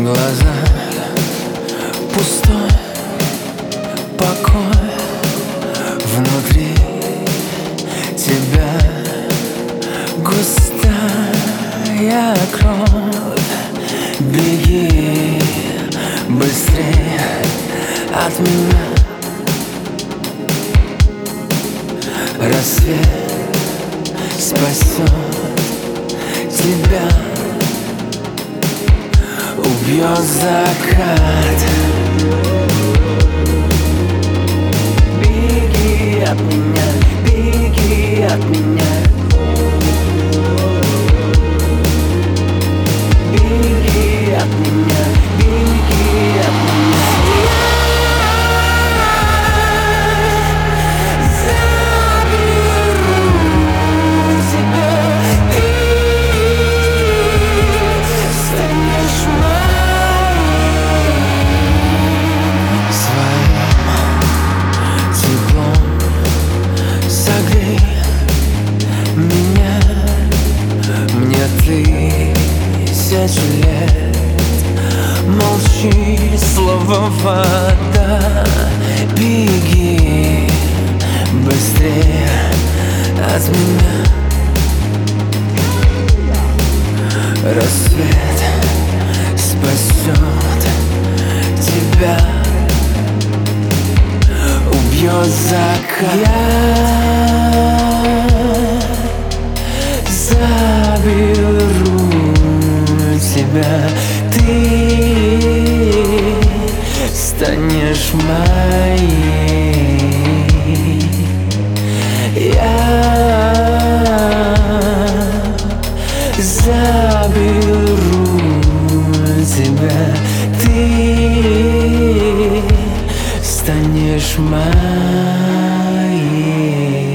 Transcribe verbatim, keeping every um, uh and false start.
глаза пустой покой, внутри тебя густая кровь. Беги быстрее от меня, рассвет спасет тебя, убьет закат. Беги от меня, беги от меня, беги от меня, беги от меня. Тысячу лет молчи, слово вода. Беги быстрее от меня, рассвет спасет тебя, убьет закат. Я заберу тебя, ты станешь моей. Я заберу тебя, ты станешь моей.